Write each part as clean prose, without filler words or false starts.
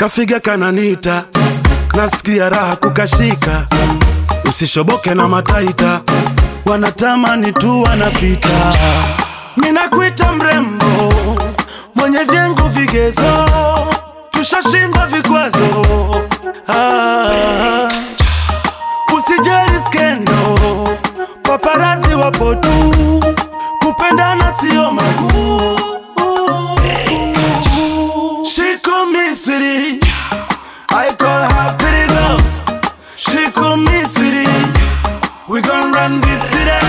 kafiga kananita, nasikia raha kukashika. Usishoboke na mataita, wanatamani tu wanapita. Mina kuita mrembo, mwenye vyengu vigezo, tushashinda vikwazo. Usijali skendo, paparazi wapo tu, kupendana sio makuu. She call me sweetie, I call her pretty girl. She call me sweetie, we gon' run this city.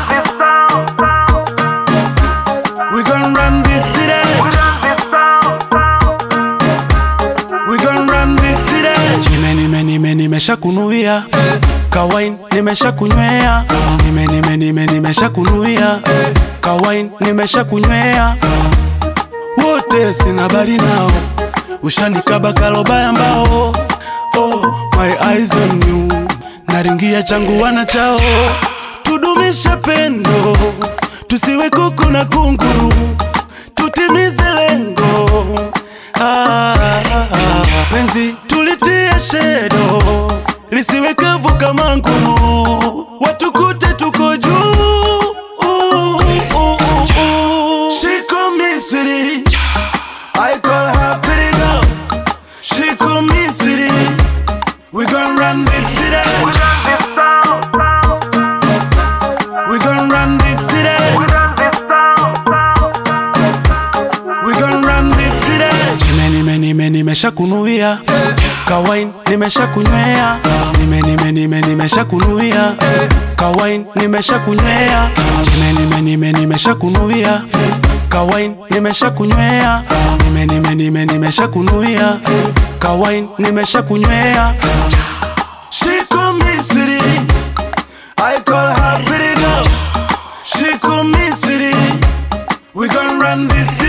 We gon' run this city. We gon' run this city. Nimesha kunuia, kawain nimesha kunywea. Nimesha kunuia, kawain nimesha kunywea. Wote sina bari nao, ushanikaba kalobaya mbao. Oh, my eyes on you, naringia changu wana chao. Tudumishe pendo, tusiwe kuku na kunguru, tutimize lengo. Penzi tulitie shedo, lisiwe kavu kama nguru, watukute tuko juu. She call me sweetie, I call her pretty girl. She call me sweetie, we gon' run this city. We gon' run this city. We gon' run this city. Nimesha kunuia, kawain nimesha kunywea. Nimesha kunuia, kawain nimesha kunywea. Nimesha kunuia, kawain nimesha kunywea. Nimesha kunuia, kawain nimesha kunywea. She call me sweetie, I call her pretty girl. She call me sweetie, we gon' run this.